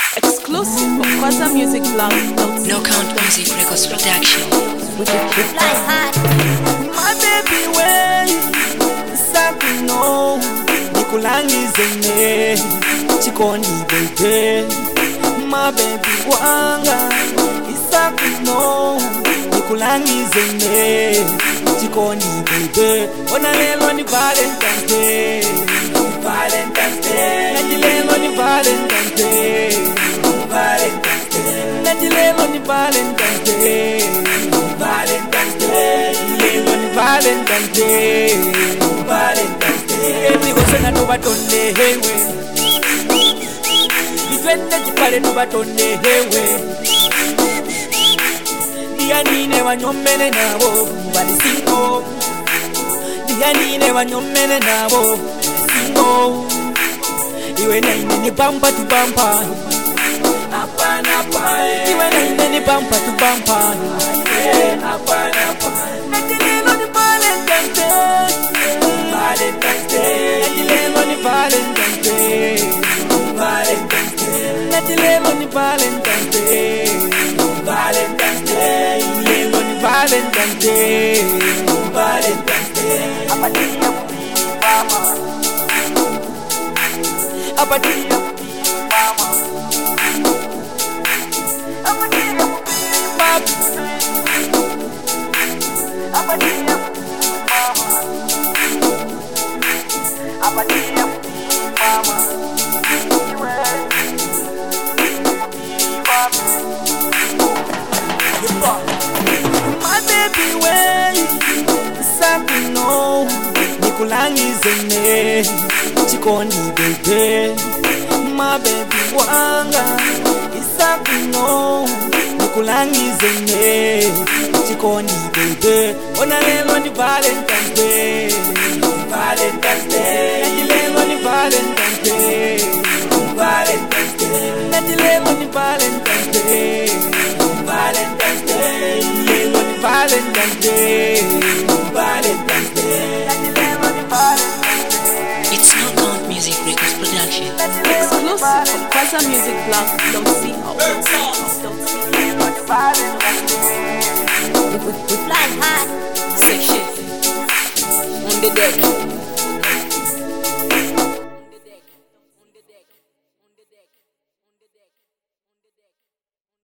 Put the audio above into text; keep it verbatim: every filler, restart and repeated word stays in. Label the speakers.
Speaker 1: Exclusive for Kwaza Music Blog.
Speaker 2: No Count Music Records Production.
Speaker 3: We fly high.
Speaker 4: My baby way, something no. Nikulangize ne, chikoni baby. My baby wanga, something no. Nikulangize ne, chikoni baby. Ona lelo ni Valentine's Day, Valentine's Day. Najilelo ni Valentine's Day, Valentine's Day. Najilelo ni Valentine's Day, Valentine's Day. Lelo ni Valentine's Day, Valentine's Day. Eti gosena no batonde hewe, itwende chipale no batonde hewe. Dianine wanyomene nabo bali singo, Dianine wanyomene nabo singo. Iwe na ine ni bumper to bumper, apana apana. Iwe na ine ni bumper to bumper, apana apana. Najilelo ni Valentine's Day, Valentine's Day. Najilelo ni Valentine's Day, Valentine's Day. Najilelo ni Valentine's Day, Valentine's Day. Najilelo ni Valentine's Day, Valentine's Day. Apatia mama, apatia mama, apatia mama, apatia mama, apatia mama. My baby way, something no. Nikulangize ne, chikoni baby. My baby wanga, something no. Nikulangize ne, chikoni baby. Ona lelo ni Valentine's Day, Valentine's Day. Najilelo ni Valentine's Day, Valentine's Day. Najilelo ni Valentine's Day, Valentine's Day. Najilelo ni Valentine's Day, Valentine's Day. Najilelo ni Valentine's Day.
Speaker 2: It's No Count Music Records Production.
Speaker 1: Exclusive for Kwaza Music Blog. Don't see how.
Speaker 3: We, we, we fly high.
Speaker 1: Section on the deck.